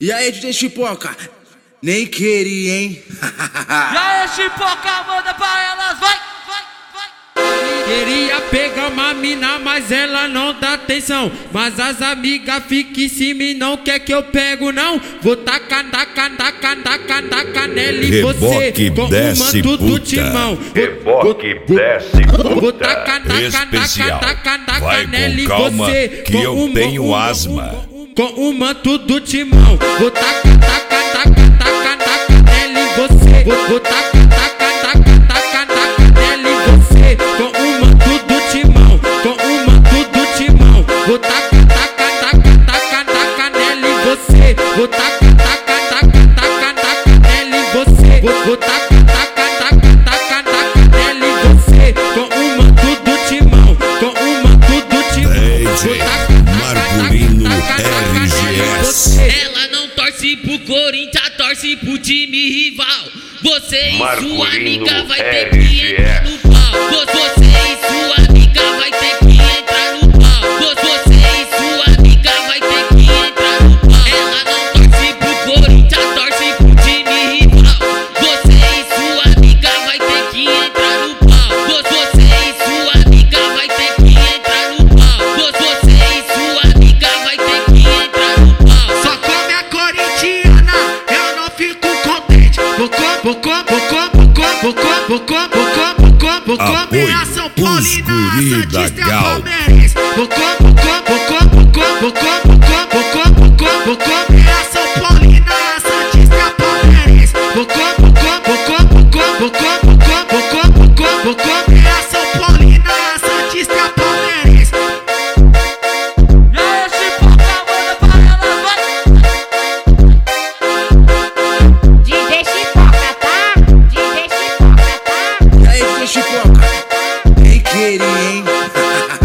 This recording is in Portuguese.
E aí, DJ Chipoca? Nem queria, hein? E aí, Chipoca, manda pra elas, vai, vai, vai. Queria pegar uma mina, mas ela não dá atenção. Mas as amigas ficam em cima e não quer que eu pego, não. Vou tacar nela em você com o manto do timão. Reboque desce Vou puta. tacar Especial. Vai nela em com calma você que eu tenho asma. Com o manto do timão. Vou tacar nela em você. Vou tacar nela em você com o manto do timão. Com o manto do timão. Vou tacar nela em você. Vou tacar nela em você. Vou tacar nela em você com o manto do timão. Com o manto do timão. DJ Marculino RGS. Ela não torce pro Corinthians, torce pro time rival. Você e sua amiga vai ter que entrar no pau. Você e sua amiga vai ter que entrar no pau. Você e sua amiga vai ter que entrar no pau. Ela não torce pro Corinthians, torce pro time rival. Você e sua amiga vai ter que entrar no pau. Você e sua amiga vai ter que entrar no pau. Você e sua amiga vai ter que entrar no pau. Só come a corintiana, eu não fico contente. Vou comer a São Paulina, a Santista e a Palmeirense. Vou comer a São Paulina, a Santista e a Palmeirense. Vou comer a São Paulina, a Santista e a Palmeirense. E aí, Chipoca, manda pra elas, vai. DJ Chipoca, tá? DJ Chipoca, tá? E aí, DJ Chipoca? Nem queria, hein?